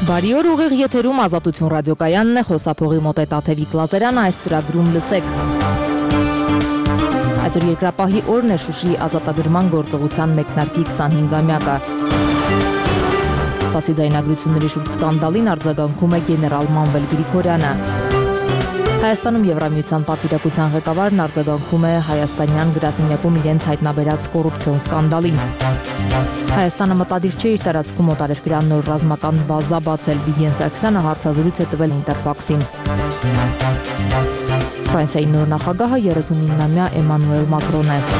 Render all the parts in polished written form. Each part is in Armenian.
Բարի օր, ուղիղ եթերում Ազատություն ռադիոկայանն է, խոսափողի մոտ է Տաթևիկ Լազարյանը, այս ծրագրում լսեք։ Այսօր երկրապահի օրն է Շուշիի ազատագրման գործողության մեկնարկի 25-ամյակը։ ՍԱՍ-ի ձայնագրությունների շուրջ սկանդալին արձագանքում է գեներալ Մանվել Գրիգորյանը։ Հայաստանում Եվրամիության պատվիրակության ղեկավարն արձագանքում է հայաստանյան գրասենյակում իրենց հայտնաբերած կոռուպցիոն սկանդալին։ Հայաստանը մտադիր չէ իր տարածքում օտարերկրյա նոր ռազմական բազա բացել, Վիգեն Սարգսյանը հարցազրույց է տվել Ինտերֆաքսին։ Ֆրանսիայի նոր նախագահը 39-ամյա Էմանուել Մակրոն է։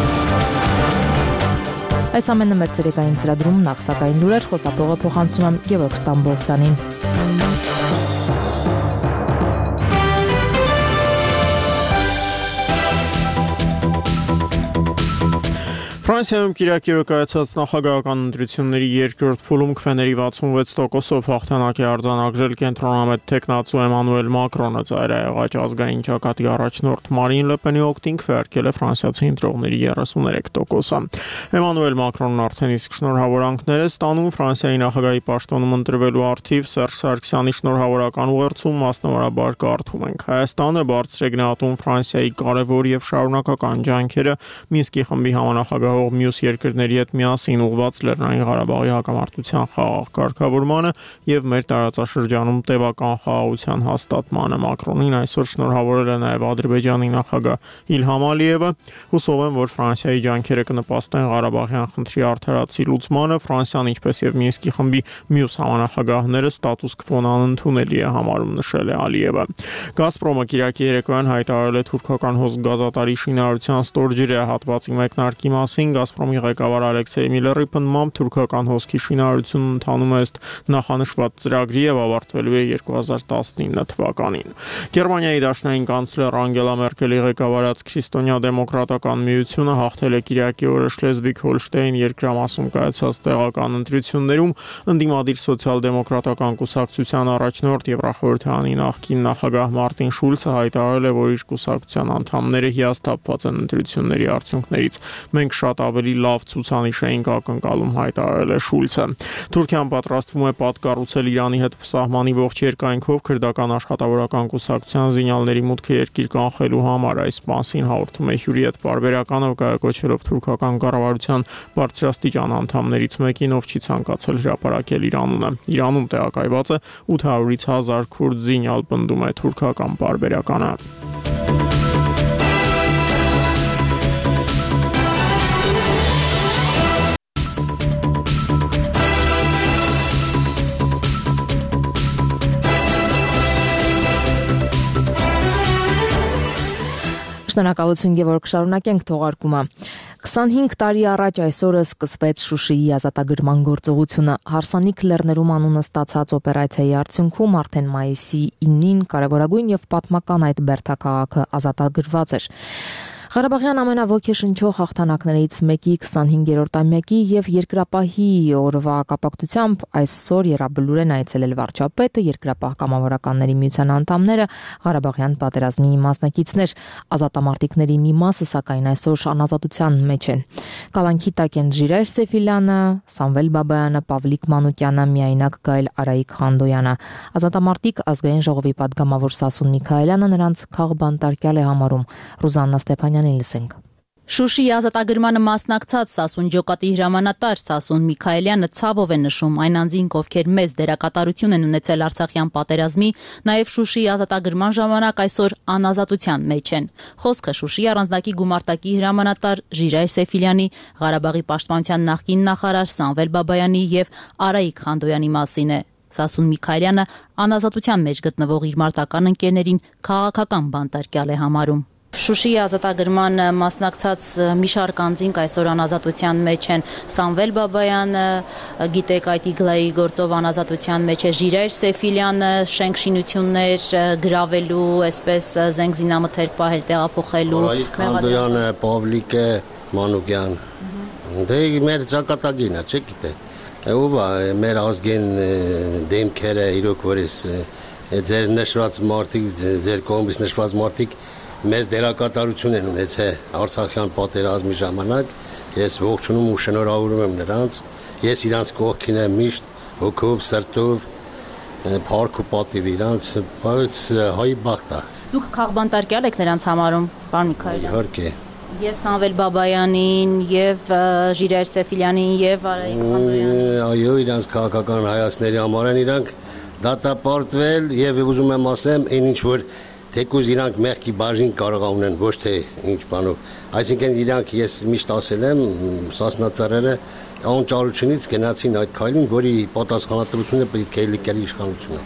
Այս ամենը մեր ցերեկային ծրագրում նախ սակայն լուրեր, խոսափողը փոխանցում եմ Գևորգ Ստամբոլցյանին։ Ֆրանսիայում Կիրակի օրը կայացած նախագահական ընտրությունների երկրորդ փուլում քվեների 66%-ով հաղթանակ է արձանագրել կենտրոնամետ թեկնածու Էմանուել Մակրոնը, ծայրահեղաճ ազգային ճակատի առաջնորդ Մարին Լը Պենի օգտին քվեարկել է ֆրանսիացի ընտրողների 33%-ը։ Էմանուել Մակրոնն արդեն իսկ շնորհավորանքներ է ստանում Ֆրանսիայի նախագահի պաշտոնում ընտրվելու առթիվ Սերժ Սարգսյանի շնորհավորական ուղերձում մասնավորաբար կարդում ենք. Հայաստանը բարձր է գնահատում Ֆրանսիայի կարևոր եւ շարունակական ջանքերը Մինսկի խմբի համանախագահ մյուս երկրների հետ միասին ուղղված Լեռնային Ղարաբաղի հակամարտության խաղաղ կարգավորմանը եւ մեր տարածաշրջանում տևական խաղաղության հաստատմանը։ Մակրոնին այսօր շնորհավորել է նաեւ Ադրբեջանի նախագահ Իլհամ Ալիևը։ Հուսով եմ, որ Ֆրանսիայի ջանքերը կնպաստեն Ղարաբաղյան խնդրի արդարացի լուծմանը։ Ֆրանսիան, ինչպես եւ Մինսկի խմբի մյուս համանախագահները ստատուս քվոն անընդունելի է համարում, նշել է Ալիևը։ Գազպրոմը Կիրակի երեկոյան հայտարարել է թուրքական հոսգազատարի շինարարության ստորջրյա հատվածի մեկնարկի մասին։ Գազպրոմի ղեկավար Ալեքսեյ Միլլերի պնդմամբ թուրքական հոսքի շինարարությունն ընթանում է ըստ նախանշված ծրագրի եւ ավարտվելու է 2019 թվականին։ Գերմանիայի դաշնային կանցլեր Անգելա Մերկելի ղեկավարած Քրիստոնյա դեմոկրատական միությունը հաղթել է Կիրակի օրը Շլեզվիգ-Հոլշտեյն երկրամասում կայացած տեղական ընտրություններում ընդդիմադիր սոցիալ-դեմոկրատական կուսակցության առաջնորդ Եվրախորհրդանի նախկին նախագահ Մարտին Շուլցը հայտարարել է, որ իր կուսակցության անդամները հիասթափված են ընտրությունների արդյունքներից։ Մենք շատ ավելի լավ ցուցանիշ էինք ակնկալում, հայտարարել է Շուլցը։ Թուրքիան պատրաստվում է պատկառուցել Իրանի հետ սահմանի ողջ երկայնքով քրդական աշխատավորական կուսակցության զինյալների մուտքը երկիր կանխելու համար։ Այս մասին հաղորդում է Հյուրիետ պարբերականը, կայակոչելով թուրքական կառավարության բարձրաստիճան անդամներից մեկին, ով չի ցանկացել հրապարակել իր անունը։ Իրանում տեղակայված է 800-ից 1000 քուրդ զինյալ, պնդում է թուրքական պարբերականը։ Շնորհակալություն Գևորգ, շարունակենք թողարկումը։ 25 տարի առաջ այսօրը սկսվեց Շուշիի ազատագրման գործողությունը։ Հարսանիք լեռներում անունը ստացած օպերացիայի արդյունքում արդեն մայիսի 9-ին կարևորագույն եւ պատմական այդ բերդաքաղաքը ազատագրված էր։ Ղարաբաղյան ամենաոգեշնչող հաղթանակներից մեկի 25-րդ-ամյակի եւ երկրապահի օրվա կապակցությամբ այսօր Եռաբլուր են այցելել վարչապետը, երկրապահ կամավորականների միության անդամները, Ղարաբաղյան պատերազմի մասնակիցներ։ Ազատամարտիկների մի մասը սակայն այսօր անազատության մեջ են։ Կալանքի տակ են Ժիրայր Սեֆիլյանը, Սամվել Բաբայանը, Պավլիկ Մանուկյանը, միայնակ Գայլ Արայիկ Խանդոյանը։ Ազատամարտիկ ազգային ժողովի պատգամավոր Սասուն Միքայելյանը նրանց քաղբանտարկյալ է համարում։ Ռուզաննա Ստեփանյանին լսենք։ Շուշիի ազատագրմանը մասնակցած Սասուն ջոկատի հրամանատար Սասուն Միքայելյանը ցավով է նշում այն անձինք, ովքեր մեծ դերակատարություն են ունեցել Արցախյան պատերազմի, նաև Շուշիի ազատագրման ժամանակ այսօր անազատության մեջ են։ Խոսքը Շուշիի առանձնակի գումարտակի հրամանատար Ժիրայր Սեֆիլյանի, Ղարաբաղի պաշտպանության նախկին նախարար Սամվել Բաբայանի եւ Արայիկ Խանդոյանի մասին է։ Սասուն Միքայելյանը անազատության մեջ գտնվող իր մարտական ընկերներին քաղաքական բանտարկյալ է համարում։ Շուշիի ազատագրման մասնակցած մի շարք անձինք այսօր անազատության մեջ են։ Սամվել Բաբայանը, գիտեք, այդ իգլայի գործով անազատության մեջ է, Ժիրայր Սեֆիլյանը, շենք շինություններ գրավելու, այսպես զենք զինամթերք պահել, տեղափոխելու։ Խանդոյանը, Պավլիկը, Մանուկյան։ Դե մեր ճակատագինն է, չէ՞ գիտե։ Ով է մեր ազգին դեմքերը իրոք որից ձեր նշված մարդիկ, ձեր կողմից նշված մարդիկ մեծ դերակատարություն են ունեցել Արցախյան պատերազմի ժամանակ։ Ես ողջունում ու շնորհավորում եմ նրանց։ Ես իրանց կողքին եմ միշտ հոգով, սրտով Փառք ու պատիվ իրանց, բայց հայի բախտ է։ Դուք քաղբանտարկյալ եք նրանց համարում, պարոն Միքայելյան։ Իհարկե։ Եվ Սամվել Բաբայանին, եւ Ժիրայր Սեֆիլյանին, եւ Արայիկ Ղազարյանին։ Այո, իրանց քաղաքական հայացքների համար են իրանք դատապարտվել եւ ուզում եմ ասեմ, այն ինչ որ թեկուզ իրանք մեղքի բաժին կարող ունեն, ոչ թե ինչ բանով։ Այսինքն իրանք ես միշտ ասել եմ, սասնացարերը անճարությունից գնացին այդ քայլին, որի պատասխանատվությունը պետք է լիքերի իշխանությունը։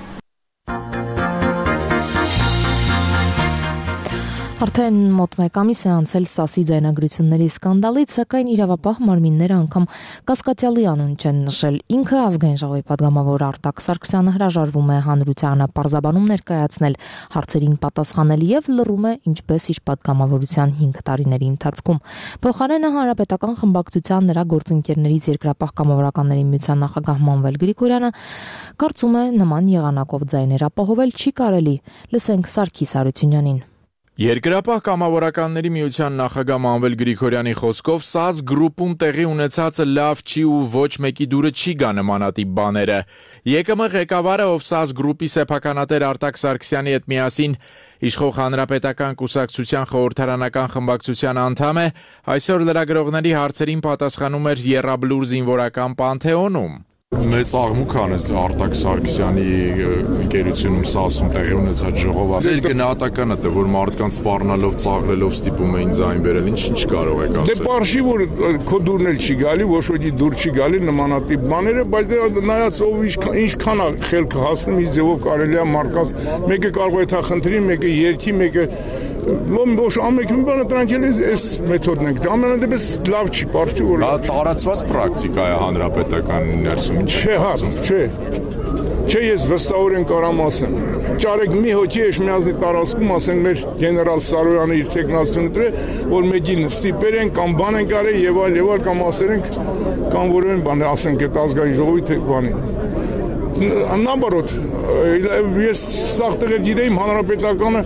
Արդեն մոտ մեկ ամիս է անցել ՍԱՍ-ի ձայնագրությունների սկանդալից, սակայն իրավապահ մարմինները անգամ կասկածյալի անուն չեն նշել։ Ինքը ազգային ժողովի падգամավոր Արտակ Սարգսյանը հրաժարվում է հանրությանը պարզաբանում ներկայացնել, հարցերին պատասխանել եւ լռում է ինչպես իր падգամավորության 5 տարիների ընթացքում։ Փոխարենը հանրապետական խմբակցության նրա գործընկերներից Երկրապահ կամավորականների միության նախագահ Մանվել Գրիգորյանը կարծում է նման եղանակով ձայներ ապահովել չի կարելի։ Լսենք Սարգիս Արությունյանին։ Երկրապահ կամավորականների միության նախագահ Մանվել Գրիգորյանի խոսքով ՍԱԶ գրուպում տեղի ունեցածը լավ չի ու ոչ մեկի դուրը չի գա նմանատիպ բաները։ ԵԿՄ ղեկավարը, ով ՍԱԶ գրուպի սեփականատեր Արտակ Սարգսյանի հետ միասին իշխող հանրապետական կուսակցության խորհրդարանական խմբակցության անդամ է, այսօր լրագրողների հարցերին պատասխանում էր Եռաբլուր զինվորական Պանթեոնում։ Մեծ աղմուկ անեց Արտակ Սարգսյանի ընկերությունում ՍԱՍ-ում տեղի ունեցած ժողովը։ Ձեր գնահատականը թե որ մարդկանց սպառնալով, ծաղրելով ստիպում էին ձայն բերել, ինչ կարող եք ասել։ Դե բարշի որ քո դուրն էլ չի գալի, ոչ ոքի դուր չի գալի նմանատիպ բաները, բայց նայած ով ինչքան է խելքը հասնում, ինչ ձևով կարելի է մարդկանց մեկը կարող է թա խնդրի, մեկը երկի, մեկը ոչ ամենքին բանը տրանկել էս մեթոդն ենք։ Ամենադեպս լավ չի, բարշի որ։ Դա տարածված պրակտիկա է հանրապետական ներսում։ Չէ, հա, չէ։ Չէ, ես վստահորեն կարամ ասեմ։ Ճարեք մի հոգի Էշմիածնի տարածքում, ասենք մեր գեներալ Սարոյանը իր տեխնացությունը դրե, որ մեկին ստիպեր են կամ բան են կարել եւ այլ կամ ասել ենք կամ որևէ բան ասենք այդ ազգային ժողովի թե բանին։ Наоборот, ես սաղ տեղեր գիտեիմ հանրապետականը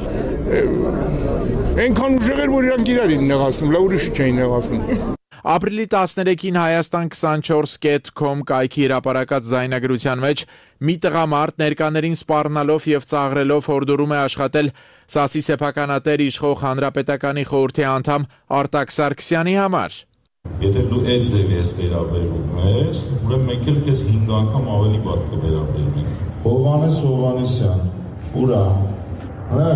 այնքան ուժեղ էր, որ իրանք իրարին նեղացնում, լավ ուրիշի չէին նեղացնում։ Ապրիլի 13-ին Հայաստան24.com կայքի հրապարակած զայնագրության մեջ մի տղամարդ ներկաներին սպառնալով եւ ծաղրելով հորդորում է աշխատել ՍԱՍ-ի սեփականատեր իշխող հանրապետականի խորհրդի անդամ Արտակ Սարգսյանի համար։ Եթե դու այդ ձևի ես վերաբերվում ես, ուրեմն մենք էլ քեզ 5 անգամ ավելի վատ կվերաբերվենք։ Հովհաննես Հովհաննեսյան, ուրա։ Հա,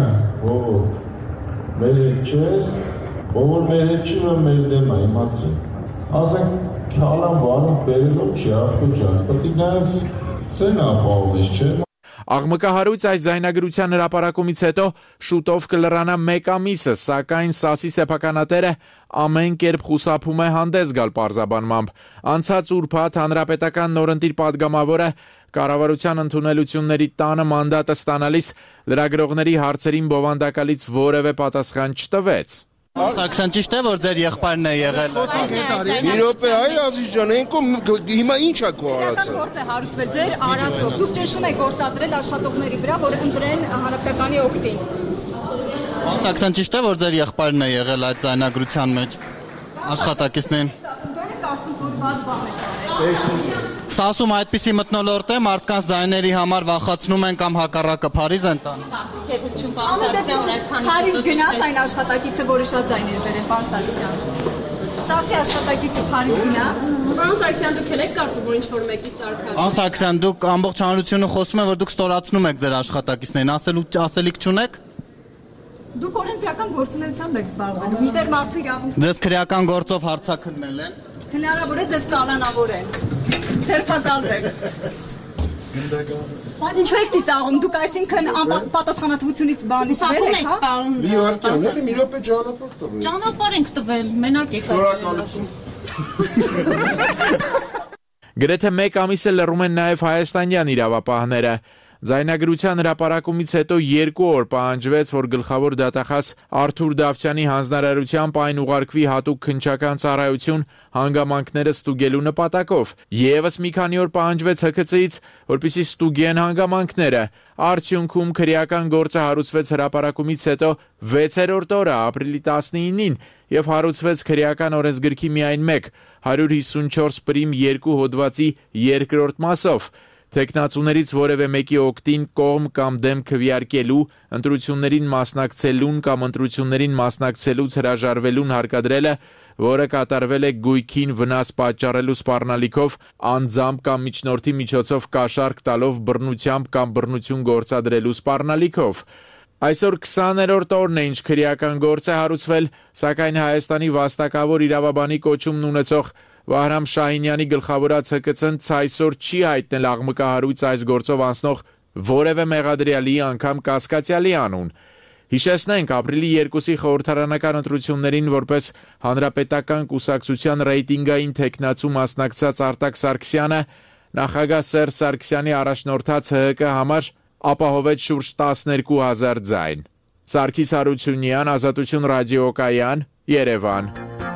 մեր հետ չես, ով մեր հետ չի, որ մեր դեմ է, իմացին։ Ասենք, քալան վարում բերելով չի, աղբոտ ջան, պետք է նաև ծեն ապահովես, չէ՞։ Աղմկահարույց այս զայնագրության հրապարակումից հետո շուտով կլրանա մեկ ամիսը, սակայն ՍԱՍ-ի սեփականատերը ամեն կերպ խուսափում է հանդես գալ պարզաբանմամբ։ Անցած ուրբաթ հանրապետական նորընտիր падգամավորը կառավարության ընդունելությունների տանը մանդատը ստանալիս լրագրողների հարցերին բովանդակալից որևէ պատասխան չտվեց։ Սարգսյան ճիշտ է, որ ձեր եղբայրն է եղել։ Մի րոպե, այ Ազիզ ջան, հիմա ինչ է քո արածը։ Գործ է հարուցվել ձեր արածով։ Դուք ճնշում եք գործադրել աշխատողների վրա, որ ընտրեն հանրապետականի օգտին։ Սարգսյան ճիշտ է, որ ձեր եղբայրն է եղել այդ ձայնագրության մեջ աշխատակիցներին։ Դուք կարծում որ բաց բան եք։ ՍԱՍ-ում այդպիսի մթնոլորտ է, մարդկանց ձայների համար վախացնում են կամ հակառակը Փարիզ են տանում։ Փարիզ գնաց այն աշխատակիցը, որը շատ ձայներ բերել, պարոն Սարգսյան։ ՍԱՍ-ի աշխատակիցը Փարիզ գնաց։ Պարոն Սարգսյան, դուք եք կարծում, որ ինչ-որ մեկի սարքած։ Պարոն Սարգսյան, դուք ամբողջ հանրությունը խոսում է, որ դուք ստորացնում եք ձեր աշխատակիցներին, ասելիք չունեք։ Դուք օրենսդրական գործունեությամբ եք զբաղվում, մինչդեռ մարդու իրավունք։ Ձեզ քրեական գործով հարցաքննել են։ Հնարավոր է ձեզ կալանավորեն։ Ձերբակալվեք։ Ինչու եք ծիծաղում, դուք այսինքն պատասխանատվությունից բանից վեր եք, հա։ Մի վարքյան, էլի մի րոպե ճանապարհ տվեք։ Ճանապարհ ենք տվել, մենակ եք։ Շնորհակալություն։ Գրեթե մեկ ամիս է լռում են նաև հայաստանյան իրավապահները։ Ձայնագրության հրապարակումից հետո 2 օր պահանջվեց, որ գլխավոր դատախազ Արթուր Դավթյանի հանձնարարությամբ այն ուղարկվի հատուկ քննչական ծառայություն հանգամանքները ստուգելու նպատակով։ Եվս մի քանի օր պահանջվեց ՀՔՑ-ից, որպեսզի ստուգեն հանգամանքները։ Արդյունքում քրեական գործը հարուցվեց հրապարակումից հետո 6-րդ օրը ապրիլի 19-ին եւ հարուցվեց քրեական օրենսգրքի միայն 1 154 պրիմ 2 հոդվածի 2-րդ մասով։ Տեխնացուներից որևէ մեկի օգտին կողմ կամ դեմ քվեարկելու, ընտրություններին մասնակցելուն կամ ընտրություններին մասնակցելուց հրաժարվելուն հարկադրելը, որը կատարվել է գույքին վնաս պատճառելու սպառնալիքով, անձամբ կամ միջնորդի միջոցով կաշառք տալով բռնությամբ կամ բռնություն գործադրելու սպառնալիքով։ Այսօր 20-րդ օրն է, ինչ քրեական գործ է հարուցվել, սակայն Հայաստանի վաստակավոր իրավաբանի կոչումն ունեցող Վահրամ Շահինյանի գլխավորած ՀԿՑ-ն այսօր չի հայտնել աղմկահարույց այս գործով անցնող որևէ մեղադրյալի անգամ կասկածյալի անուն։ Հիշեցնենք, ապրիլի 2-ի խորհրդարանական ընտրություններին որպես հանրապետական կուսակցության ռեյտինգային թեկնածու մասնակցած Արտակ Սարգսյանը նախագահ Սերժ Սարգսյանի առաջնորդած ՀՀԿ համար ապահովեց շուրջ 12,000 ձայն։ Սարգիս Հարությունյան, Ազատություն ռադիոկայան, Երևան։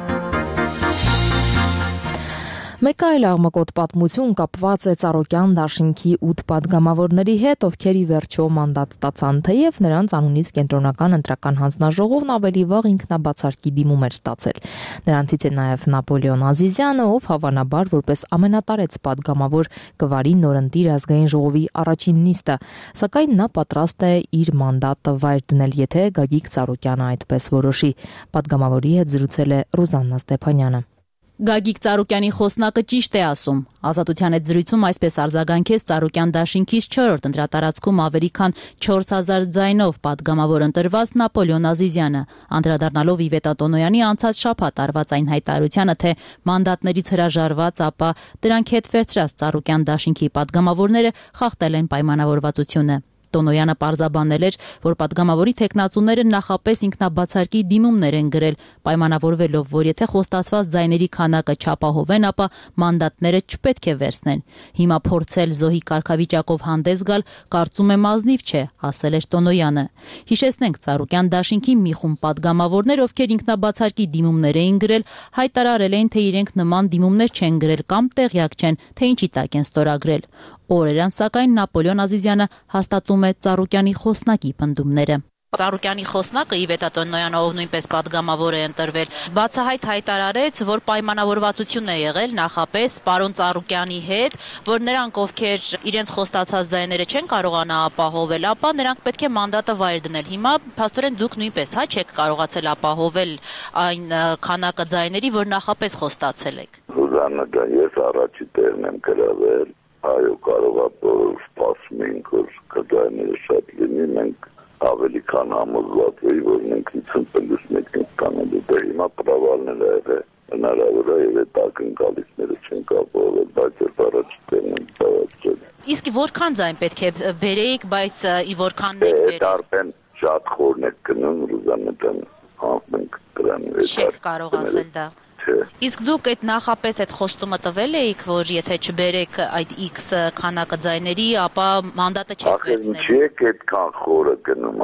Մեկ այլ աղմկոտ պատմություն կապված է Ծառուկյան դաշինքի 8 պատգամավորների հետ, ովքեր ի վերջո մանդատ ստացան, թեև նրանց անունից կենտրոնական ընտրական հանձնաժողովն ավելի վաղ ինքնաբացարկի դիմում էր ստացել։ Նրանցից է նաև Նապոլեոն Ազիզյանը, ով հավանաբար որպես ամենատարեց պատգամավոր կվարի նորընտիր ազգային ժողովի առաջին նիստը, սակայն նա պատրաստ է իր մանդատը վայր դնել, եթե Գագիկ Ծառուկյանը այդպես որոշի։ Պատգամավորի հետ զրուցել է Ռուզաննա Ստեփանյանը։ Գագիկ Ծառուկյանի խոսնակը ճիշտ է ասում։ Ազատության հետ զրույցում այսպես արձագանքեց Ծառուկյան դաշինքից 4-րդ ընտրատարածքում ավելի քան 4000 ձայնով պատգամավոր ընտրված Նապոլեոն Ազիզյանը, անդրադառնալով Իվետա Տոնոյանի անցած շաբաթ արված այն հայտարարությանը, թե մանդատներից հրաժարված, ապա դրանք հետ վերցրած Ծառուկյան դաշինքի պատգամավորները խախտել են պայմանավորվածությունը։ Տոնոյանը պարզաբանել էր, որ պատգամավորի թեկնածուները նախապես ինքնաբացարկի դիմումներ են գրել, պայմանավորվելով, որ եթե խոստացված ձայների քանակը չապահովեն, ապա մանդատները չպետք է վերցնեն։ Հիմա փորձել զոհի կարգավիճակով հանդես գալ, կարծում եմ ազնիվ չէ, ասել էր Տոնոյանը։ Հիշեցնենք, Ծառուկյան դաշինքի մի խումբ պատգամավորներ, ովքեր ինքնաբացարկի դիմումներ էին գրել, հայտարարել էին, թե իրենք նման դիմումներ չեն գրել կամ տեղյակ չեն, թե ինչի տակ են ստորագրել։ Օրեր անց, սակայն Նապոլեոն Ազիզյանը հաստատում է Ծառուկյանի խոսնակի պնդումները։ Ծառուկյանի խոսնակը Իվետա Տոնոյանը, ով նույնպես պատգամավոր է ընտրվել, բացահայտ հայտարարեց, որ պայմանավորվածություն է եղել նախապես պարոն Ծառուկյանի հետ, որ նրանք, ովքեր իրենց խոստացած ձայները չեն կարողանա ապահովել, ապա նրանք պետք է մանդատը վայր դնել։ Հիմա փաստորեն դուք նույնպես չեք կարողացել ապահովել այն քանակը ձայների, որ նախապես խոստացել եք։ Ռուզաննա, ես առաջի տեղն եմ գրավել, այո, կարող է սպասում ենք, որ կդայները շատ լինի, մենք ավելի քան համոզված էի, որ մենք 50+1 ենք կանելու, դե հիմա պրավալն էլ եղել, հնարավոր է եւ այդ ակնկալիքները չեն կապվել, բայց ես առաջի տեղն եմ ծավալել։ Իսկ որքան ձայն պետք է բերեիք, բայց որքան եք բերել։ Արդեն շատ խորն եք գնում, Ռուզաննա, հանձնենք դրան։ Չեք կարող ասել դա։ Իսկ դուք այդ նախապես այդ խոստումը տվել էիք, որ եթե չբերեք այդ X քանակը ձայների, ապա մանդատը չեք վերցնել։ Ախր չի այդքան խորը գնում,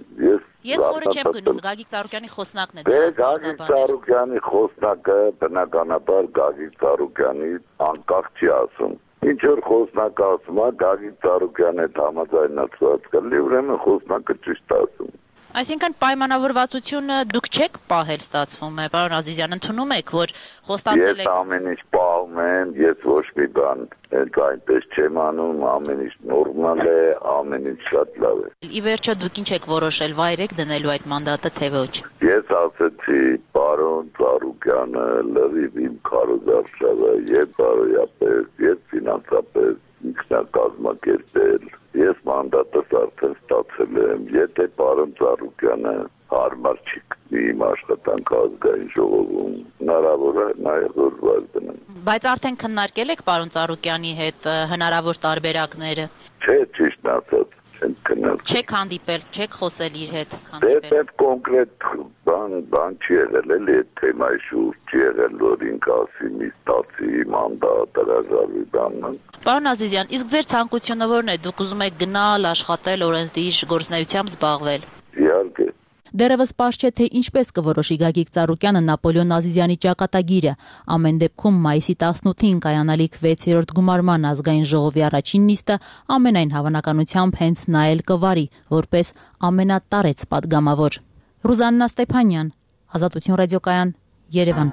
ես խորը չեմ գնում, Գագիկ Ծառուկյանի խոսնակն է դա։ Դե Գագիկ Ծառուկյանի խոսնակը բնականաբար Գագիկ Ծառուկյանի անկախ չի ասում։ Ինչ որ խոսնակը ասում է, Գագիկ Ծառուկյանը համաձայնացված կլինի, ուրեմն խոսնակը ճիշտ ասում։ Այսինքն պայմանավորվածությունը դուք չեք պահել, ստացվում է, պարոն Ազիզյան, ընդունում եք, որ խոստացել եք։ Ես ամեն ինչ պահում եմ, ես ոչ մի բան այնպես չեմ անում, ամեն ինչ նորմալ է, ամեն ինչ շատ լավ է։ Ի վերջո դուք ինչ եք որոշել, վայր եք դնելու այդ մանդատը, թե ոչ։ Ես ասացի, պարոն Ծառուկյանը լրիվ իմ քարոզարշավը, եւ բարոյապես, եւ ֆինանսապես ինքնակազմակերպել։ Ես մանդատս արդեն ստացել եմ, եթե պարոն Ծառուկյանը հարմար չի գտնի իմ աշխատանքը ազգային ժողովում, հնարավոր է նաև որ վայր դնեմ։ Բայց արդեն քննարկել եք պարոն Ծառուկյանի հետ հնարավոր տարբերակները։ Չէ, ճիշտ ասած, չենք քննարկել։ Չեք հանդիպել, չեք խոսել իր հետ հանդիպել։ Դե կոնկրետ բան չի եղել, էլի այդ թեմայի շուրջ չի եղել, որ ինքը ասի մի ստացի մանդատ հրաժարվի բանն։ Պարոն Ազիզյան, իսկ ձեր ցանկությունը ո՞րն է, դուք ուզում եք գնալ, աշխատել, օրենսդիր գործունեությամբ զբաղվել։ Իհարկե։ Դեռևս պարզ չէ, թե ինչպես կորոշի Գագիկ Ծառուկյանը Նապոլեոն Ազիզյանի ճակատագիրը։ Ամեն դեպքում մայիսի 18-ին կայանալիք 6-րդ գումարման ազգային ժողովի առաջին նիստը ամենայն հավանականությամբ հենց նա էլ կվարի, որպես ամենատարեց պատգամավոր։ Ռուզաննա Ստեփանյան, Ազատություն ռադիոկայան, Երևան։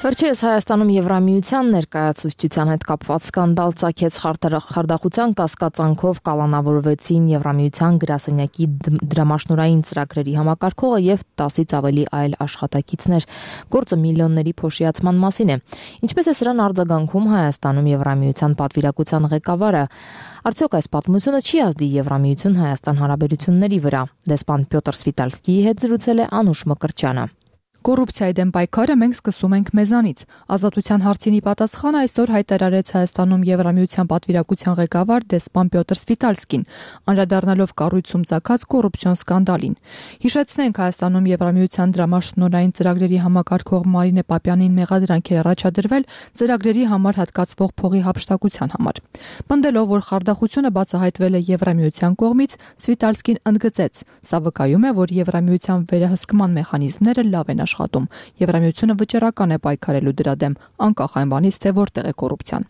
Վերջերս Հայաստանում Եվրամիության ներկայացուցչության հետ կապված սկանդալ ծագեց խարդախության կասկածանքով կալանավորվեցին Եվրամիության գրասենյակի դրամաշնորհային ծրագրերի համակարգողը եւ 10-ից ավելի այլ աշխատակիցներ։ Գործը միլիոնների փոշիացման մասին է։ Ինչպես է սրան արձագանքում Հայաստանում Եվրամիության պատվիրակության ղեկավարը, արդյոք այս պատմությունը չի ազդի Եվրամիություն-Հայաստան հարաբերությունների վրա։ Դեսպան Պյոտր Սվիտալսկիի հետ զրուցել է Անուշ Մկրտչյանը։ Կոռուպցիայի դեմ պայքարը մենք սկսում ենք մեզանից։ Ազատության հարցինի պատասխանը այսօր հայտարարեց Հայաստանում Եվրամիության պատվիրակության ղեկավար դեսպան Պյոտր Սվիտալսկին, անդրադառնալով կառույցում ծագած կոռուպցիոն սկանդալին։ Հիշեցնենք, Հայաստանում Եվրամիության դրամաշնորհային ծրագրերի համակարգող Մարինե Պապյանին մեղադրանք էր առաջադրվել ծրագրերի համար հատկացվող փողի հափշտակության համար։ Պնդելով, որ խարդախությունը բացահայտվել է Եվրամիության կողմից, Սվիտալսկին ընդգծեց. «Սա վկայում է, որ Եվրամիության վերահսկման մեխանիզմները լավ են աշխատում։ Եվրամիությունը վճռական է պայքարելու դրա դեմ, անկախ այն բանից, թե որտեղ է կոռուպցիան»։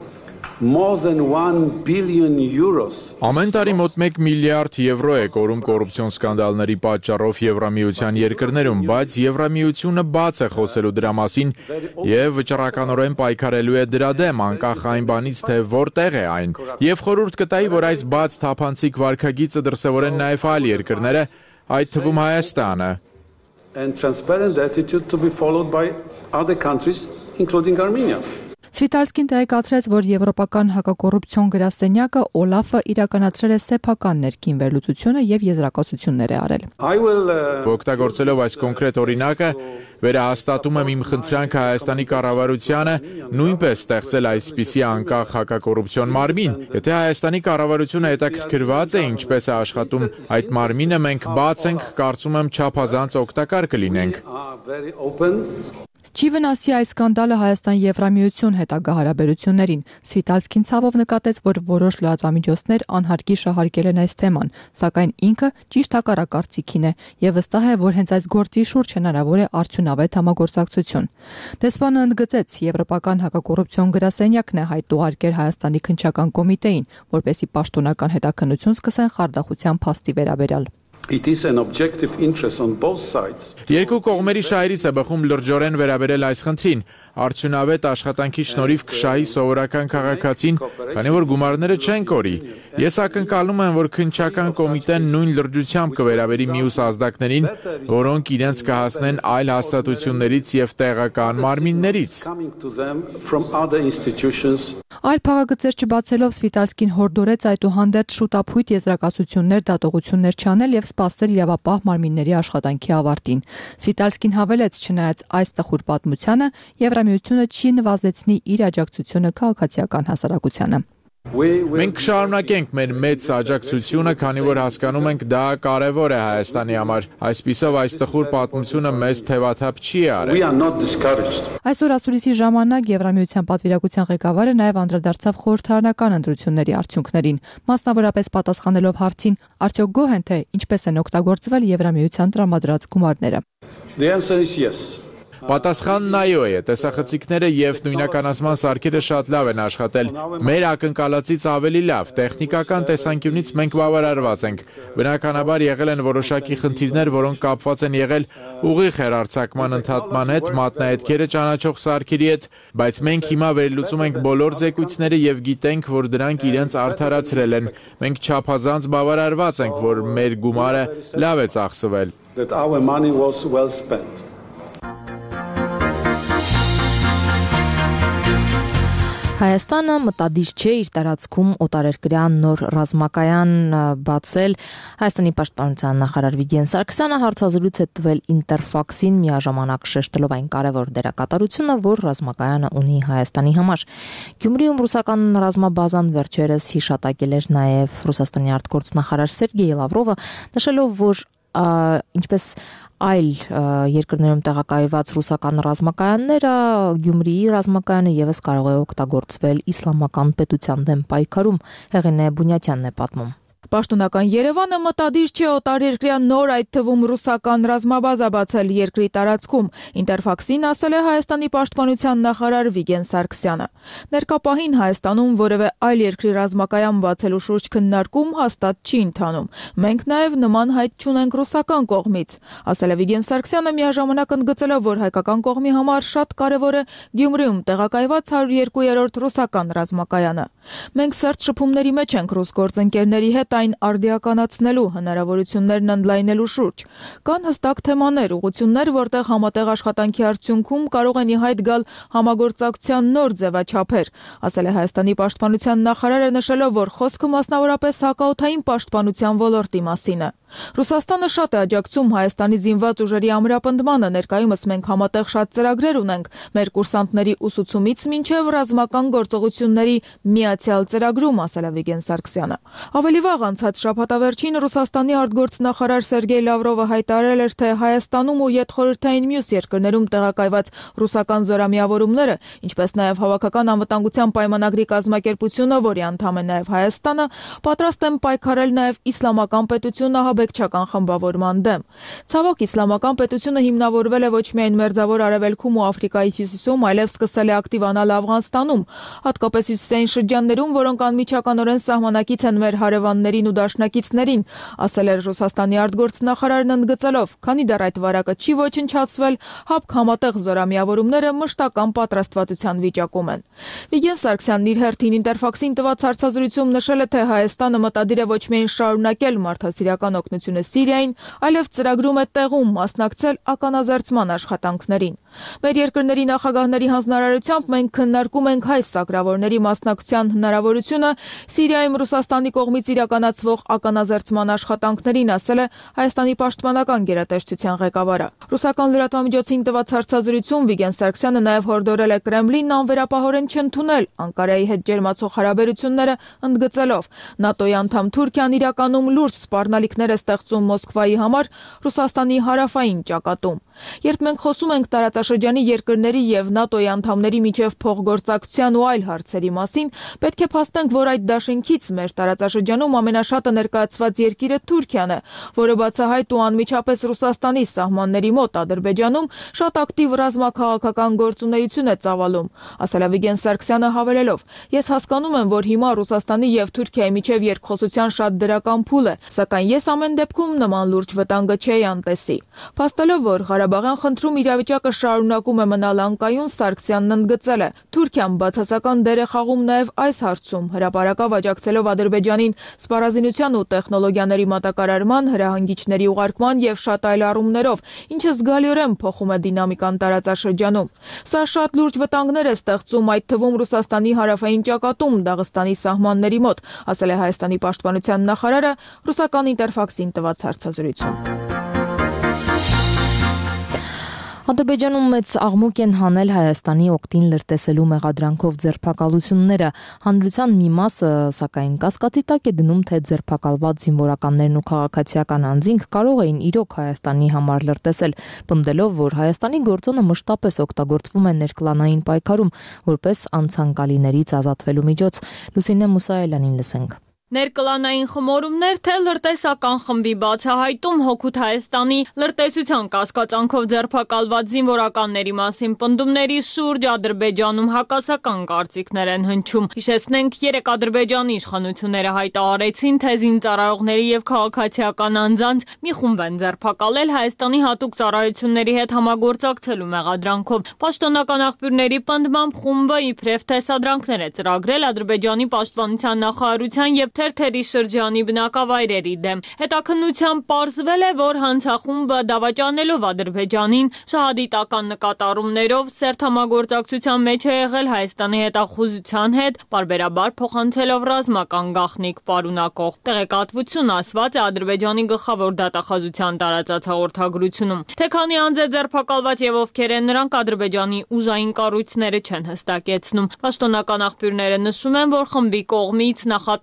Ամեն տարի մոտ 1 միլիարդ եվրո է կորում կոռուպցիոն սկանդալների պատճառով Եվրամիության երկրներում, բայց Եվրամիությունը բաց է խոսելու դրա մասին եւ վճռականորեն պայքարելու է դրա դեմ, անկախ այն բանից, թե որտեղ է այն։ Եվ խորհուրդ կտայի, որ այս բաց թափանցիկ վարքագիծը դրսևորեն նաեւ այլ երկրները, այդ թվում Հայաստանը։ And transparent attitude to be followed by other countries, including Armenia. Սվիտալսկին տեղեկացրեց, որ Եվրոպական հակակոռուպցիոն գրասենյակը Օլաֆը իրականացրել է սեփական ներքին վերլուծությունը եւ եզրակացություններ է արել։ Օգտագործելով այս կոնկրետ օրինակը, վերահաստատում եմ իմ խնդրանքը Հայաստանի կառավարությանը նույնպես ստեղծել այսպիսի անկախ հակակոռուպցիոն մարմին։ Եթե Հայաստանի կառավարությունը հետաքրքրված է ինչպես է աշխատում այդ մարմինը, մենք բաց ենք, կարծում եմ չափազանց օգտակար կլինենք։ Չի վնասի այս սկանդալը Հայաստան-Եվրամիություն հետագա հարաբերություններին։ Սվիտալսկին ցավով նկատեց, որ որոշ լրատվամիջոցներ անհարկի շահարկել են այս թեման, սակայն ինքը ճիշտ հակառակարծիքին է եւ վստահ է, որ հենց այս գործի շուրջ հնարավոր է արդյունավետ համագործակցություն։ Դեսպանը ընդգծեց, Եվրոպական հակակոռուպցիոն գրասենյակն է հայտ ուղարկել Հայաստանի քննչական կոմիտեին, որպեսզի պաշտոնական հետաքննություն սկսեն խարդախության փաստի վերաբերյալ։ It is an objective interest on both sides. Երկու կողմերի շահերից է բխում լրջորեն վերաբերել այս խնդրին։ Արդյունավետ աշխատանքի շնորհիվ կշահի սովորական քաղաքացին, քանի որ գումարները չեն կորի։ Ես ակնկալում եմ, որ քննչական կոմիտեն նույն լրջությամբ կվերաբերի մյուս ազդակներին, որոնք իրենց կհասնեն այլ հաստատություններից եւ տեղական մարմիններից։ Այլ փաղագծեր չբացելով Սվիտալսկին հորդորեց այդուհանդերձ շուտափույթ եզրակացություններ, դատողություններ չանել եւ սպասել իրավապահ մարմինների աշխատանքի ավարտին։ Սվիտալսկին հավելեց, չնայած այս տխուր պատմությանը, Եվրամիությունը չի նվազեցնի իր աջակցությունը քաղաքացիական հասարակությանը։ Մենք կշարունակենք մեր մեծ աջակցությունը, քանի որ հասկանում ենք դա կարևոր է Հայաստանի համար։ Այսպիսով այս տխուր պատմությունը մեզ թևաթափ չի արել։ Այսօր ասուլիսի ժամանակ Եվրամիության պատվիրակության ղեկավարը նաև անդրադարձավ խորհրդարանական ընտրությունների արդյունքներին, մասնավորապես պատասխանելով հարցին, արդյոք գոհ են թե ինչպես են օգտագործվել Եվրամիության տրամադրած գումարները։ Պատասխանն այո է, տեսախցիկները եւ նույնականացման սարքերը շատ լավ են աշխատել։ Մեր ակնկալածից ավելի լավ, տեխնիկական տեսանկյունից մենք բավարարված ենք։ Բնականաբար եղել են որոշակի խնդիրներ, որոնք կապված են եղել ուղիղ հեռարձակման ընդհատման հետ, մատնահետքերը ճանաչող սարքերի հետ, բայց մենք հիմա վերլուծում ենք բոլոր զեկույցները եւ գիտենք, որ դրանք իրենց արդարացրել են։ Մենք չափազանց բավարարված ենք, որ մեր գումարը լավ է ծախսվել։ Հայաստանը մտադիր չէ իր տարածքում օտարերկրյան նոր ռազմակայան բացել։ Հայաստանի պաշտպանության նախարար Վիգեն Սարգսյանը հարցազրույց է տվել Ինտերֆաքսին, միաժամանակ շեշտելով այն կարևոր դերակատարությունը, որ ռազմակայանը ունի Հայաստանի համար։ Գյումրիում ռուսական ռազմաբազան վերջերս հիշատակել էր նաև Ռուսաստանի արտգործնախարար Սերգեյ Լավրովը, նշելով, որ ինչպես այլ երկրներում տեղակայված ռուսական ռազմակայանները, Գյումրիի ռազմակայանը եւս կարող է օգտագործվել իսլամական պետության դեմ պայքարում, Հեղինե Բունյատյանն է պատմում։ Պաշտոնական Երևանը մտադիր չէ օտարերկրյա նոր, այդ թվում ռուսական ռազմաբազա բացել երկրի տարածքում, Ինտերֆաքսին ասել է Հայաստանի պաշտպանության նախարար Վիգեն Սարգսյանը։ Ներկա պահին Հայաստանում որևէ այլ երկրի ռազմակայան բացելու շուրջ քննարկում հաստատ չի ընթանում։ Մենք նաև նման հայտ չունենք ռուսական կողմից, ասել է Վիգեն Սարգսյանը, միաժամանակ ընդգծելով, որ հայկական կողմի համար շատ կարևոր է Գյումրիում տեղակայված 102-րդ ռուսական ռազմակայանը։ Մենք սերտ շփումների մեջ ենք ռուս գործընկերների հետ այն արդիականացնելու հնարավորություններն ընդլայնելու շուրջ։ Կան հստակ թեմաներ, ուղղություններ, որտեղ համատեղ աշխատանքի արդյունքում կարող են ի հայտ գալ համագործակցության նոր ձևաչափեր, ասել է Հայաստանի պաշտպանության նախարարը, նշելով, որ խոսքը մասնավորապես հակաօդային պաշտպանության ոլորտի մասին է։ Ռուսաստանը շատ է աջակցում Հայաստանի զինված ուժերի ամրապնդմանը, ներկայումս մենք համատեղ շատ ծրագրեր ունենք, մեր կուրսանտների ուսուցումից մինչև ռազմական գործողությունների միացյալ ծրագրում, ասել է Վիգեն Սարգսյանը։ Ավելի վաղ անցած շաբաթավերջին Ռուսաստանի արտգործնախարար Սերգեյ Լավրովը հայտարարել էր, թե Հայաստանում ու յետխորհրդային մյուս երկրներում տեղակայված ռուսական զորամիավորումները, ինչպես նաև Հավաքական անվտանգության պայմանագրի կազմակերպությունը, որի անդամ է նաև Հայաստանը, պատրաստ են պայքարել նաև իսլամական պետությունը ահաբեկչական խմբավորման դեմ։ Ցավոք, իսլամական պետությունը հիմնավորվել է ոչ միայն Մերձավոր Արևելքում ու Աֆրիկայի հյուսիսում, այլև սկսել է ակտիվանալ Աֆղանստանում, հատկապես հյուսիսային շրջաններում, որոնք անմիջականորեն սահմանակից են մեր հարևաններին ու դաշնակիցներին, ասել էր Ռուսաստանի արտգործնախարարն ընդգծելով, քանի դեռ այդ վարակը չի ոչնչացվել, ՀԱՊԿ համատեղ զորամիավորումները մշտական պատրաստվածության վիճակում են։ Վիգեն Սարգսյանն իր հերթին Ինտերֆաքսին տված հարցազրույցում նշել է, թե Հայաստանը մտադիր է ոչ միայն շարունակել մարդասիրական օգնությունը Սիրիային, այլև ծրագրում է տեղում մասնակցել ականազերծման աշխատանքներին։ Մեր երկրների նախագահների հանձնարարությամբ մենք քննարկում ենք հայ սակրավորների մասնակցության հնարավորությունը Սիրիայում Ռուսաստանի կողմից իրականացվող ականազերծման աշխատանքներին, ասել է Հայաստանի պաշտպանական գերատեսչության ղեկավարը։ Ռուսական լրատվամիջոցին տված հարցազրույցում Վիգեն Սարգսյանը նաև հորդորել է Կրեմլինն անվերապահորեն չընդունել Անկարայի հետ ջերմացող հարաբերությունները, ընդգծելով. ՆԱՏՕ-ի անդամ Թուրքիան իրականում լուրջ սպառնալիքներ է ստեղծում Մոսկվայի համար Ռուսաստանի հարավային ճակատում։ Երբ մենք խոսում ենք տարածաշրջանի երկրների եւ ՆԱՏՕ-ի անդամների միջև փոխգործակցության ու այլ հարցերի մասին, պետք է փաստենք, որ այդ դաշինքից մեր տարածաշրջանում ամենաշատը ներկայացված երկիրը Թուրքիան է, որը բացահայտ ու անմիջապես Ռուսաստանի սահմանների մոտ Ադրբեջանում շատ ակտիվ ռազմաքաղաքական գործունեություն է ծավալում, ասել է Վիգեն Սարգսյանը, հավելելով. Ես հասկանում եմ, որ հիմա Ռուսաստանի եւ Թուրքիայի միջև երկխոսության շատ դրական փուլ է, սակայն ես ամեն դեպքում նման լուրջ վտանգը չէի անտեսի։ Փաստելով, որ Ղարաբաղյան խնդրում իրավիճակը շարունակում է մնալ անկայուն, Սարգսյանն ընդգծել է. Թուրքիան բացասական դեր է խաղում նաև այս հարցում, հրապարակավ աջակցելով Ադրբեջանին սպառազինության ու տեխնոլոգիաների մատակարարման, հրահանգիչների ուղարկման եւ շատ այլ առումներով, ինչը զգալիորեն փոխում է դինամիկան տարածաշրջանում։ Սա շատ լուրջ վտանգներ է ստեղծում, այդ թվում Ռուսաստանի հարավային ճակատում, Դաղստանի սահմանների մոտ, ասել է Հայաստանի պաշտպանության նախարարը ռուսական Ինտերֆաքսին տված հարցազրույցում։ Ադրբեջանում մեծ աղմուկ են հանել Հայաստանի օգտին լրտեսելու մեղադրանքով ձերբակալությունները։ Հանրության մի մասը, սակայն, կասկածի տակ է դնում, թե ձերբակալված զինվորականներն ու քաղաքացիական անձինք կարող էին իրոք Հայաստանի համար լրտեսել, պնդելով, որ Հայաստանի գործոնը մշտապես օգտագործվում է ներկլանային պայքարում, որպես անցանկալիներից ազատվելու միջոց։ Լուսինե Մուսայելյանին լսենք։ Ներկլանային խմորումներ, թե լրտեսական խմբի բացահայտում հօգուտ Հայաստանի լրտեսության կասկածանքով ձերբակալված զինվորականների մասին պնդումների շուրջ Ադրբեջանում հակասական կարծիքներ են հնչում։ Հիշեցնենք, երեկ Ադրբեջանի իշխանությունները հայտարարեցին, թե զինծառայողների եւ քաղաքացիական անձանց մի խումբ են ձերբակալել Հայաստանի հատուկ ծառայությունների հետ համագործակցելու մեղադրանքով։ Պաշտոնական աղբյուրների պնդմամբ խումբը իբրև տեսադրանքներ է ծրագրել Ադրբեջանի պաշտպանության նախարարության եւ թերթերի շրջանի բնակավայրերի դեմ։ Հետաքննությամբ պարզվել է, որ հանցախումբը դավաճանելով Ադրբեջանին շահադիտական նկատառումներով սերտ համագործակցության մեջ է եղել Հայաստանի հետախուզության հետ, պարբերաբար փոխանցելով ռազմական գաղտնիք պարունակող տեղեկատվություն, ասված է Ադրբեջանի գլխավոր դատախազության տարածած հաղորդագրությունում։ Թե քանի անձ է ձերբակալված եւ ովքեր են նրանք, Ադրբեջանի ուժային կառույցները չեն հստակեցնում։ Պաշտոնական աղբյուրները նշում են, որ խմբի կողմից նախատեսված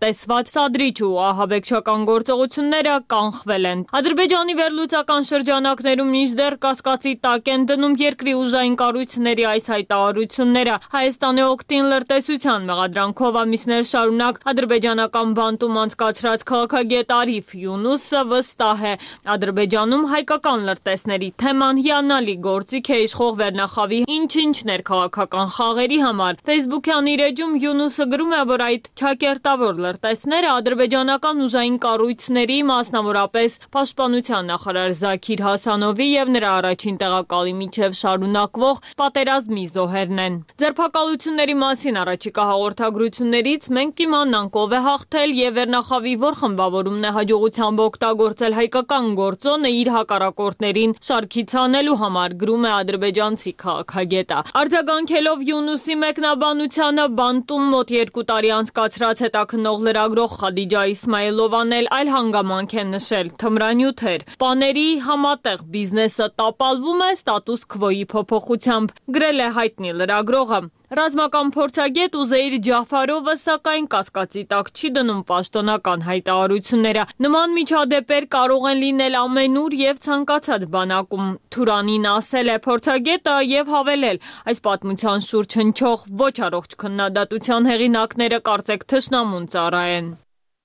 կատարված սադրիչ ու ահաբեկչական գործողությունները կանխվել են։ Ադրբեջանի վերլուծական շրջանակներում մինչդեռ կասկածի տակ են դնում երկրի ուժային կառույցների այս հայտարարությունները։ Հայաստանի օգտին լրտեսության մեղադրանքով ամիսներ շարունակ ադրբեջանական բանտում անցկացրած քաղաքագետ Արիֆ Յունուսը վստահ է, Ադրբեջանում հայկական լրտեսների թեման հիանալի գործիք է իշխող վերնախավի ինչ-ինչ ներքաղաքական խաղերի համար։ Facebook-յան իր էջում Յունուսը գրում է, որ այդ ճակերտավոր լրտեսները ադրբեջանական ուժային կառույցների, մասնավորապես Պաշտպանության նախարար Զաքիր Հասանովի եւ նրա առաջին տեղակալի միջև շարունակվող պատերազմի զոհերն են։ Ձերբակալությունների մասին առաջիկա հաղորդագրություններից մենք կիմանանք ով է հաղթել եւ վերնախավի որ խմբավորումն է հաջողությամբ օգտագործել հայկական գործոնը իր հակառակորդներին շարքից հանելու համար, գրում է ադրբեջանցի քաղաքագետը։ Արձագանքելով Յունուսի մեկնաբանությանը բանտում մոտ 2 տարի անցկացրած հետաքննող լրագրող Խադիջա Իսմայելովան էլ այլ հանգամանք է նշել՝ թմրանյութ էր։ Պաների համատեղ բիզնեսը տապալվում է ստատուս քվոյի փոփոխությամբ, գրել է հայտնի լրագրողը։ Ռազմական փորձագետ Ուզեիր Ջաֆարովը սակայն կասկածի տակ չի դնում պաշտոնական հայտարարությունները։ Նման միջադեպեր կարող են լինել ամենուր եւ ցանկացած բանակում։ Թուրանին ասել է փորձագետը եւ հավելել. այս պատմության շուրջ հնչող ոչ առողջ քննադատության հեղինակները կարծեք թշնամուն ծառայեն։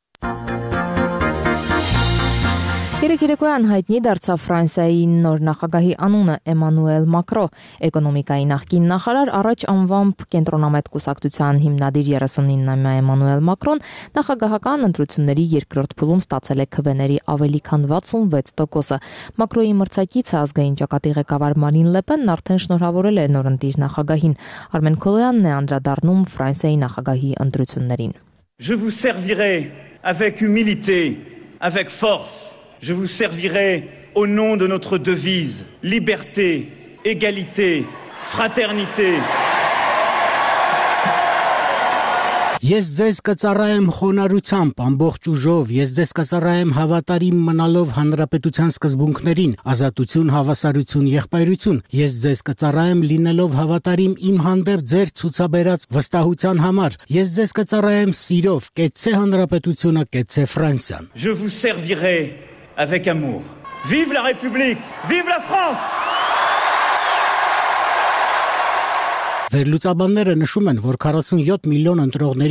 Երեկոյան հայտնի դարձավ Ֆրանսիայի նոր նախագահի անունը Էմանուել Մակրո։ Էկոնոմիկայի նախկին նախարար առաջ անվամբ կենտրոնամետ կուսակցության հիմնադիր 39-ամյա Էմանուել Մակրոն նախագահական ընտրությունների երկրորդ փուլում ստացել է քվեների ավելի քան 66%-ը։ Մակրոյի մրցակիցը ազգային ճակատի ղեկավար Մարին Լեպենն արդեն շնորհավորել է նորընտիր նախագահին։ Արմեն Քոլոյանն է անդրադառնում Ֆրանսիայի նախագահի ընտրություններին։ Je vous servirai avec humilité, avec force. Je vous servirai au nom de notre devise, liberté, égalité, fraternité. Ես ձեզ կծառայեմ խոնարհությամբ, ամբողջ ուժով, ես ձեզ կծառայեմ հավատարիմ մնալով հանրապետության սկզբունքներին, ազատություն, հավասարություն, եղբայրություն, ես ձեզ կծառայեմ լինելով հավատարիմ իմ հանդեպ ձեր ցուցաբերած վստահության համար, ես ձեզ կծառայեմ սիրով, կեցցե հանրապետությունը, կեցցե Ֆրանսիան։ Je vous servirai avec amour. Vive la République! Vive la France! Վերլուծաբանները նշում են, որ 47 միլիոն ընտրողների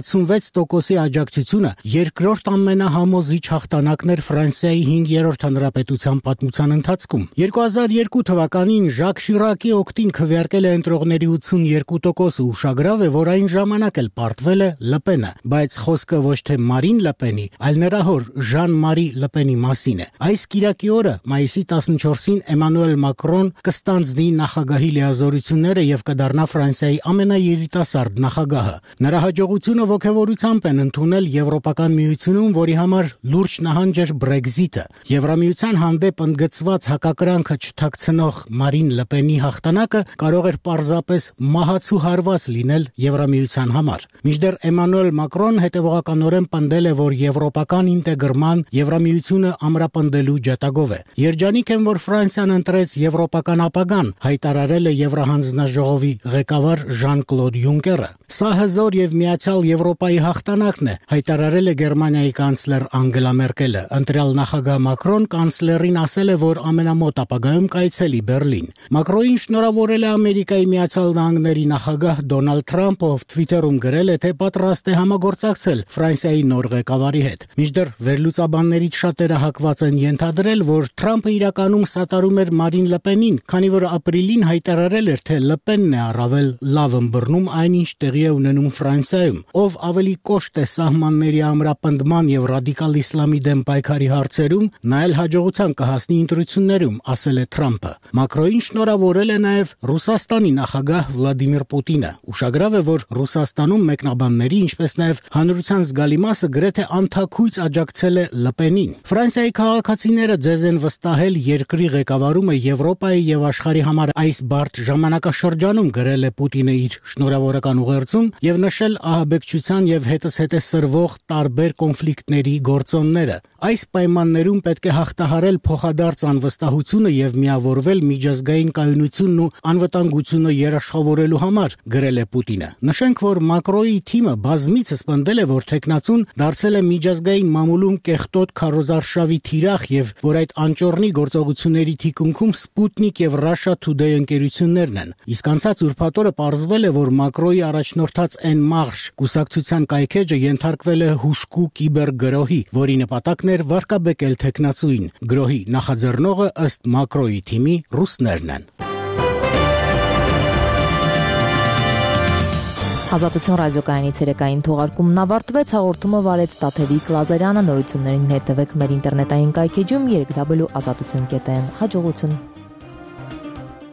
66%-ի աջակցությունը երկրորդ ամենահամոզիչ հաղթանակն էր Ֆրանսիայի 5-րդ հանրապետության պատմության ընթացքում։ 2002 թվականին Ժակ Շիրակի օգտին քվեարկել է ընտրողների 82%-ը, ուշագրավ է, որ այն ժամանակ էլ պարտվել է Լպենը, բայց խոսքը ոչ թե Մարին Լպենի, այլ նրա հոր Ժան-Մարի Լպենի մասին է։ Այս կիրակի օրը, մայիսի 14-ին Էմանուել Մակրոն կստանձնի նախագահի լիազորությունները եւ կդառնա Ֆրանսիայի ամենաերիտասարդ նախագահը։ Նրա հաջողությունը ողջավորությամբ են ընդունել Եվրոպական միությունում, որի համար լուրջ նահանջ էր Brexit-ը։ Եվրամիության հանդեպ ընդգծված հակակրանքը չթաքցնող Մարին Լպենի հաղթանակը կարող էր պարզապես մահացու հարված լինել Եվրամիության համար։ Մինչդեռ Էմանուել Մակրոն հետևողականորեն պնդել է, որ եվրոպական ինտեգրման Եվրամիությունը ամրապնդելու ջատագով է։ Երջանիկ եմ, որ Ֆրանսիան ընտրեց եվրոպական ապագան, հայտարարել է Եվրահանձնաժողովի ղեկավար Ժան-Կլոդ Յունկերը։ Սա հզոր եւ միացյալ Եվրոպայի հաղթանակն է, հայտարարել է Գերմանիայի կանցլեր Անգելա Մերկելը։ Ընտրյալ նախագահ Մակրոն կանցլերին ասել է, որ ամենամոտ ապագայում կայցելի Բերլին։ Մակրոին շնորհավորել է Ամերիկայի Միացյալ Նահանգների նախագահ Դոնալդ Թրամփը, ով Twitter-ում գրել է, թե պատրաստ է համագործակցել Ֆրանսիայի նոր ղեկավարի հետ։ Մինչդեռ վերլուծաբաններից շատերը հակված են ենթադրել, որ Թրամփը իրականում սատարում էր Մարին Լպենին, քանի որ ապրիլին հայտարարել էր, թե Լպենն է առավել լավ ըմբռնում այնինչ տեղի է ունենում Ֆրանսիայում, ով ավելի կոշտ է սահմանների ամրապնդման եւ ռադիկալ իսլամի դեմ պայքարի հարցերում, նա էլ հաջողության կհասնի ընտրություններում, ասել է Թրամփը։ Մակրոին շնորհավորել է նաեւ Ռուսաստանի նախագահ Վլադիմիր Պուտինը։ Ուշագրավ է, որ Ռուսաստանում մեկնաբանների, ինչպես նաեւ հանրության զգալի մասը գրեթե անթաքույց աջակցել է Լպենին։ Ֆրանսիայի քաղաքացիները ձեզ են վստահել երկրի ղեկավարումը Եվրոպայի եւ աշխարհի համար այս բարդ ժամանակաշրջանում, գրել գրել է Պուտինը իր շնորհավորական ուղերձում եւ նշել ահաբեկչության եւ հետզհետե սրվող տարբեր կոնֆլիկտների գործոնները։ Այս պայմաններում պետք է հաղթահարել փոխադարձ անվստահությունը եւ միավորվել միջազգային կայունությունն ու անվտանգությունը երաշխավորելու համար, գրել է Պուտինը։ Նշենք, որ Մակրոյի թիմը բազմիցս պնդել է, որ տեխնացուն դարձել է միջազգային մամուլում կեղտոտ քարոզարշավի թիրախ եւ որ այդ անճոռնի գործողությունների թիկունքում Sputnik եւ Russia Today ընկերություններն են։ Իսկ անցած ուրբաթ օրը պարզվել է, որ Մակրոյի առաջնորդած En Marche կուսակցության կայքեջը ենթարկվել է հուժկու կիբերգրոհի, որի նպատակն էր վարկաբեկել տեխնացուին։ Գրոհի նախաձեռնողը ըստ Մակրոյի թիմի ռուսներն են։ Ազատություն ռադիոկայանի ցերեկային թողարկումն ավարտվեց, հաղորդումը վարեց Տաթևիկ Լազարյանը, նորություններին հետևեք մեր ինտերնետային կայքեջում www.azatutun.am։ Հաջողություն։